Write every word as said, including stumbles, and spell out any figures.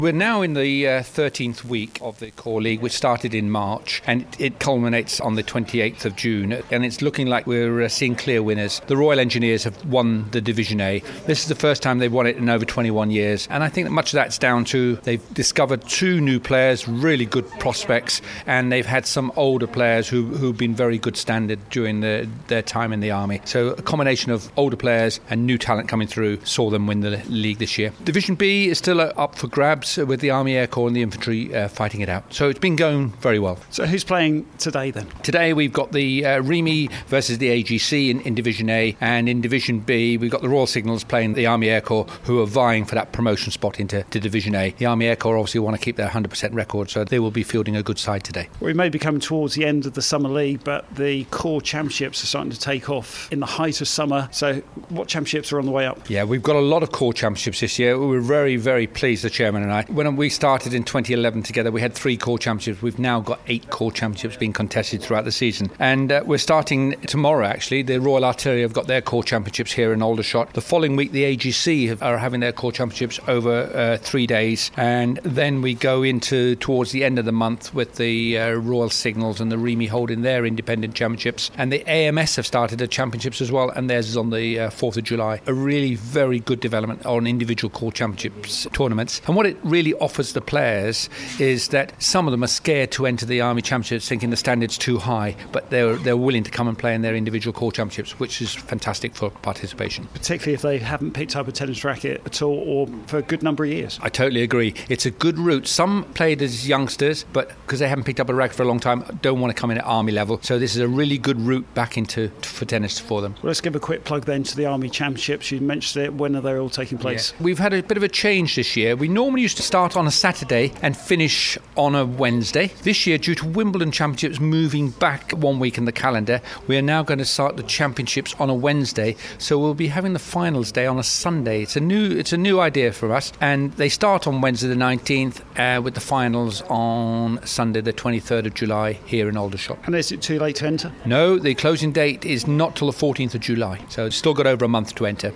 We're now in the uh, thirteenth week of the Core League, which started in March, and it culminates on the twenty-eighth of June, and it's looking like we're uh, seeing clear winners. The Royal Engineers have won the Division A. This is the first time they've won it in over twenty-one years, and I think that much of that's down to they've discovered two new players, really good prospects, and they've had some older players who, who've been very good standard during the, their time in the Army. So a combination of older players and new talent coming through saw them win the league this year. Division B is still uh, up for grabs, with the Army Air Corps and the infantry uh, fighting it out. So it's been going very well. So who's playing today then? Today we've got the uh, R E M I versus the A G C in, in Division A, and in Division B we've got the Royal Signals playing the Army Air Corps, who are vying for that promotion spot into to Division A. The Army Air Corps obviously want to keep their one hundred percent record, so they will be fielding a good side today. We may be coming towards the end of the Summer League, but the Corps Championships are starting to take off in the height of summer. So what championships are on the way up? Yeah, we've got a lot of Corps Championships this year. We were very, very pleased, the Chairman and I. When we started in twenty eleven together, we had three Corps Championships. We've now got eight Corps Championships being contested throughout the season. And uh, we're starting tomorrow, actually. The Royal Artillery have got their Corps Championships here in Aldershot. The following week, the A G C have, are having their Corps Championships over uh, three days. And then we go into towards the end of the month with the uh, Royal Signals and the R E M I holding their independent championships. And the A M S have started their championships as well, and theirs is on the uh, fourth of July. A really very good development on individual Corps Championships tournaments. And what it really offers the players is that some of them are scared to enter the Army Championships, thinking the standard's too high, but they're they're willing to come and play in their individual Corps Championships, which is fantastic for participation. Particularly if they haven't picked up a tennis racket at all, or for a good number of years. I totally agree. It's a good route. Some played as youngsters, but because they haven't picked up a racket for a long time, don't want to come in at Army level. So this is a really good route back into for tennis for them. Well, let's give a quick plug then to the Army Championships. You mentioned it. When are they all taking place? Yeah. We've had a bit of a change this year. We normally used to start on a Saturday and finish on a Wednesday. This year, due to Wimbledon Championships moving back one week in the calendar, we are now going to start the championships on a Wednesday. So we'll be having the finals day on a Sunday. It's a new it's a new idea for us, and they start on Wednesday the nineteenth uh, with the finals on Sunday the twenty-third of July here in Aldershot. And is it too late to enter? No, the closing date is not till the fourteenth of July, so it's still got over a month to enter.